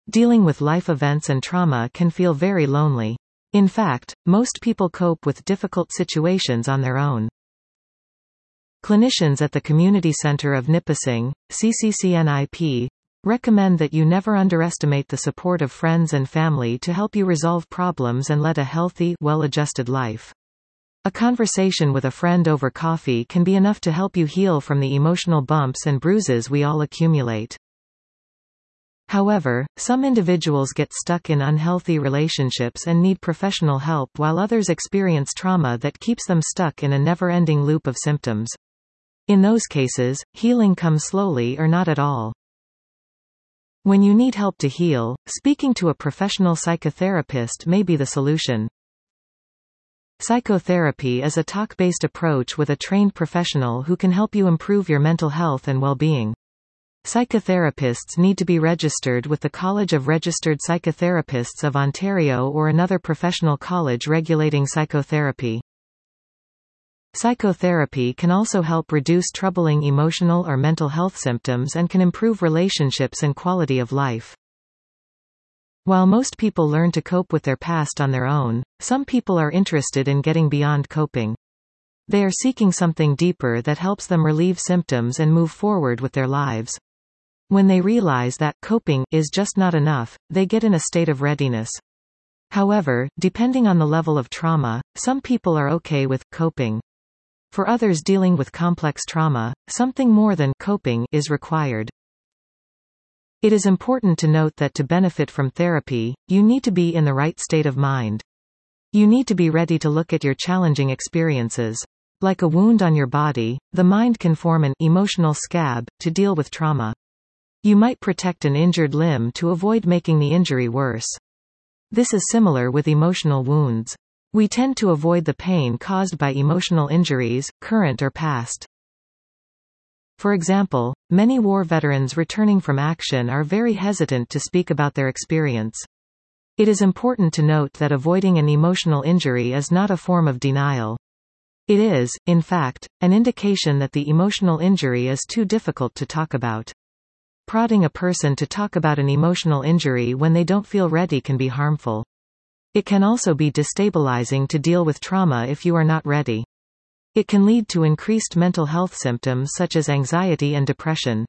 Dealing with life events and trauma can feel very lonely. In fact, most people cope with difficult situations on their own. Clinicians at the Community Center of Nipissing, CCCNIP, recommend that you never underestimate the support of friends and family to help you resolve problems and lead a healthy, well-adjusted life. A conversation with a friend over coffee can be enough to help you heal from the emotional bumps and bruises we all accumulate. However, some individuals get stuck in unhealthy relationships and need professional help, while others experience trauma that keeps them stuck in a never-ending loop of symptoms. In those cases, healing comes slowly or not at all. When you need help to heal, speaking to a professional psychotherapist may be the solution. Psychotherapy is a talk-based approach with a trained professional who can help you improve your mental health and well-being. Psychotherapists need to be registered with the College of Registered Psychotherapists of Ontario or another professional college regulating psychotherapy. Psychotherapy can also help reduce troubling emotional or mental health symptoms and can improve relationships and quality of life. While most people learn to cope with their past on their own, some people are interested in getting beyond coping. They are seeking something deeper that helps them relieve symptoms and move forward with their lives. When they realize that coping is just not enough, they get in a state of readiness. However, depending on the level of trauma, some people are okay with coping. For others dealing with complex trauma, something more than coping is required. It is important to note that to benefit from therapy, you need to be in the right state of mind. You need to be ready to look at your challenging experiences. Like a wound on your body, the mind can form an emotional scab to deal with trauma. You might protect an injured limb to avoid making the injury worse. This is similar with emotional wounds. We tend to avoid the pain caused by emotional injuries, current or past. For example, many war veterans returning from action are very hesitant to speak about their experience. It is important to note that avoiding an emotional injury is not a form of denial. It is, in fact, an indication that the emotional injury is too difficult to talk about. Prodding a person to talk about an emotional injury when they don't feel ready can be harmful. It can also be destabilizing to deal with trauma if you are not ready. It can lead to increased mental health symptoms such as anxiety and depression.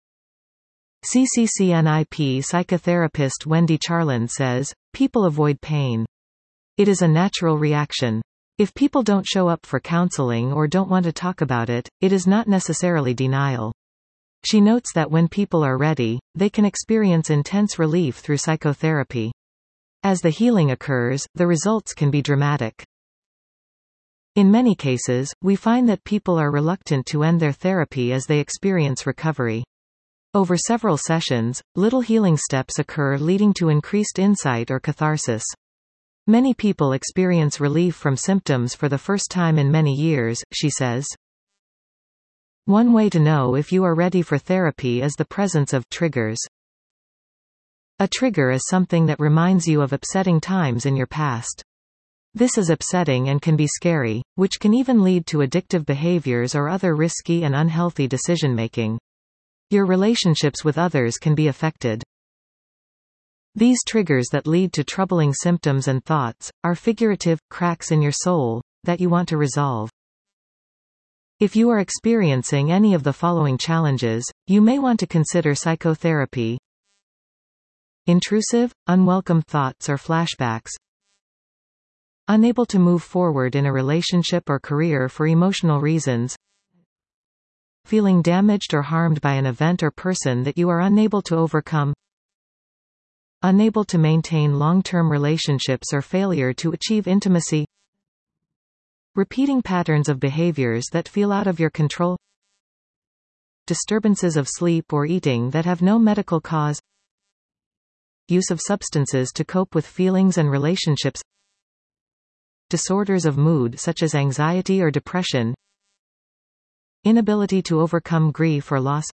CCCNIP psychotherapist Wendy Charland says, "People avoid pain. It is a natural reaction. If people don't show up for counseling or don't want to talk about it, it is not necessarily denial." She notes that when people are ready, they can experience intense relief through psychotherapy. As the healing occurs, the results can be dramatic. In many cases, we find that people are reluctant to end their therapy as they experience recovery. Over several sessions, little healing steps occur leading to increased insight or catharsis. Many people experience relief from symptoms for the first time in many years, she says. One way to know if you are ready for therapy is the presence of triggers. A trigger is something that reminds you of upsetting times in your past. This is upsetting and can be scary, which can even lead to addictive behaviors or other risky and unhealthy decision-making. Your relationships with others can be affected. These triggers that lead to troubling symptoms and thoughts are figurative cracks in your soul that you want to resolve. If you are experiencing any of the following challenges, you may want to consider psychotherapy. Intrusive, unwelcome thoughts or flashbacks. Unable to move forward in a relationship or career for emotional reasons. Feeling damaged or harmed by an event or person that you are unable to overcome. Unable to maintain long-term relationships or failure to achieve intimacy. Repeating patterns of behaviors that feel out of your control. Disturbances of sleep or eating that have no medical cause. Use of substances to cope with feelings and relationships. Disorders of mood such as anxiety or depression. Inability to overcome grief or loss.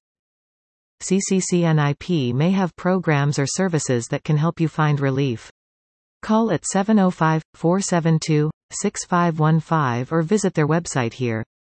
CCCNIP may have programs or services that can help you find relief. Call at 705-472-6515 or visit their website here.